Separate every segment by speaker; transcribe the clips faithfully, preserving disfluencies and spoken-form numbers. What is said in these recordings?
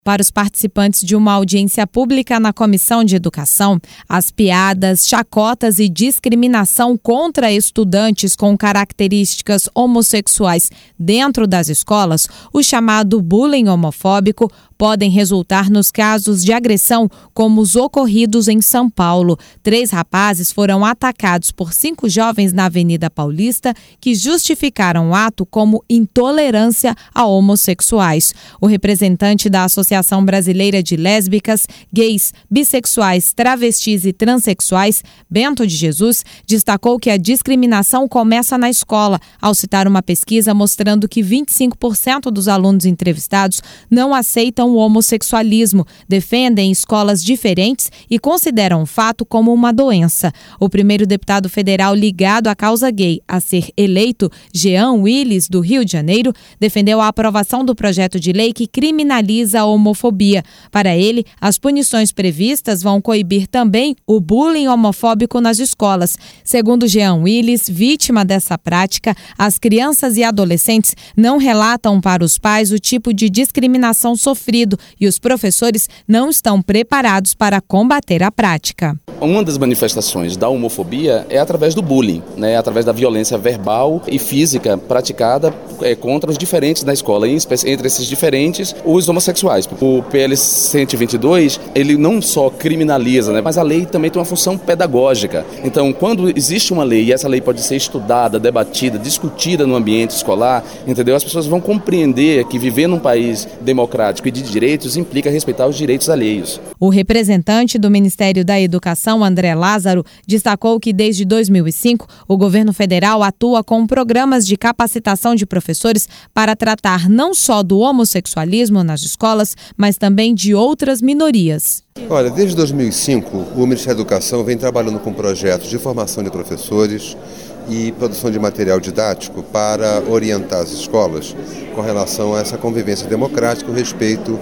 Speaker 1: Para os participantes de uma audiência pública na Comissão de Educação, as piadas, chacotas e discriminação contra estudantes com características homossexuais dentro das escolas, o chamado bullying homofóbico, podem resultar nos casos de agressão como os ocorridos em São Paulo. Três rapazes foram atacados por cinco jovens na Avenida Paulista que justificaram o ato como intolerância a homossexuais. O representante da Associação Brasileira de Lésbicas, Gays, Bissexuais, Travestis e Transsexuais, Bento de Jesus, destacou que a discriminação começa na escola, ao citar uma pesquisa mostrando que vinte e cinco por cento dos alunos entrevistados não aceitam o homossexualismo, defendem escolas diferentes e consideram o fato como uma doença. O primeiro deputado federal ligado à causa gay a ser eleito, Jean Willis, do Rio de Janeiro, defendeu a aprovação do projeto de lei que criminaliza a homofobia. Para ele, as punições previstas vão coibir também o bullying homofóbico nas escolas. Segundo Jean Willis, vítima dessa prática, as crianças e adolescentes não relatam para os pais o tipo de discriminação sofrida e os professores não estão preparados para combater a prática.
Speaker 2: Uma das manifestações da homofobia é através do bullying, né? Através da violência verbal e física praticada é, contra os diferentes na escola, e entre esses diferentes, os homossexuais. O P L cento e vinte e dois, ele não só criminaliza, né? Mas a lei também tem uma função pedagógica. Então, quando existe uma lei e essa lei pode ser estudada, debatida, discutida no ambiente escolar, entendeu? As pessoas vão compreender que viver num país democrático e de direitos implica respeitar os direitos alheios.
Speaker 1: O representante do Ministério da Educação, André Lázaro, destacou que desde dois mil e cinco o governo federal atua com programas de capacitação de professores para tratar não só do homossexualismo nas escolas, mas também de outras minorias.
Speaker 3: Olha, desde dois mil e cinco o Ministério da Educação vem trabalhando com projetos de formação de professores e produção de material didático para orientar as escolas com relação a essa convivência democrática e o respeito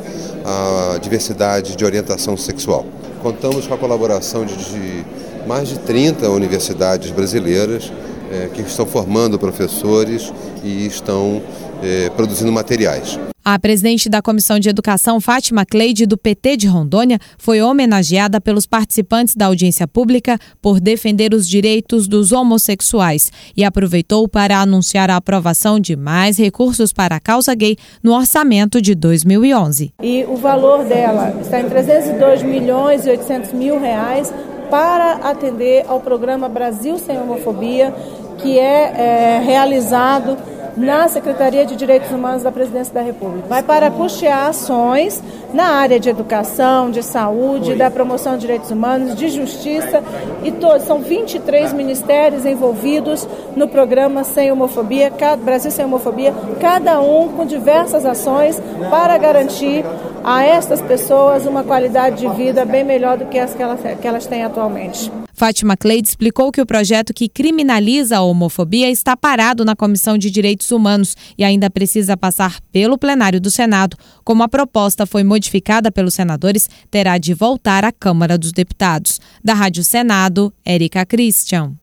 Speaker 3: à diversidade de orientação sexual. Contamos com a colaboração de, de mais de trinta universidades brasileiras eh, que estão formando professores e estão eh, produzindo materiais.
Speaker 1: A presidente da Comissão de Educação, Fátima Cleide, do P T de Rondônia, foi homenageada pelos participantes da audiência pública por defender os direitos dos homossexuais e aproveitou para anunciar a aprovação de mais recursos para a causa gay no orçamento de dois mil e onze.
Speaker 4: E o valor dela está em trezentos e dois milhões e oitocentos mil reais para atender ao programa Brasil Sem Homofobia, que é, é realizado na Secretaria de Direitos Humanos da Presidência da República. Vai para custear ações na área de educação, de saúde, da promoção de direitos humanos, de justiça, e todos, são vinte e três ministérios envolvidos no programa Sem Homofobia, Brasil Sem Homofobia, cada um com diversas ações para garantir a estas pessoas uma qualidade de vida bem melhor do que as que elas, que elas têm atualmente.
Speaker 1: Fátima Cleide explicou que o projeto que criminaliza a homofobia está parado na Comissão de Direitos Humanos e ainda precisa passar pelo plenário do Senado. Como a proposta foi modificada pelos senadores, terá de voltar à Câmara dos Deputados. Da Rádio Senado, Érica Christian.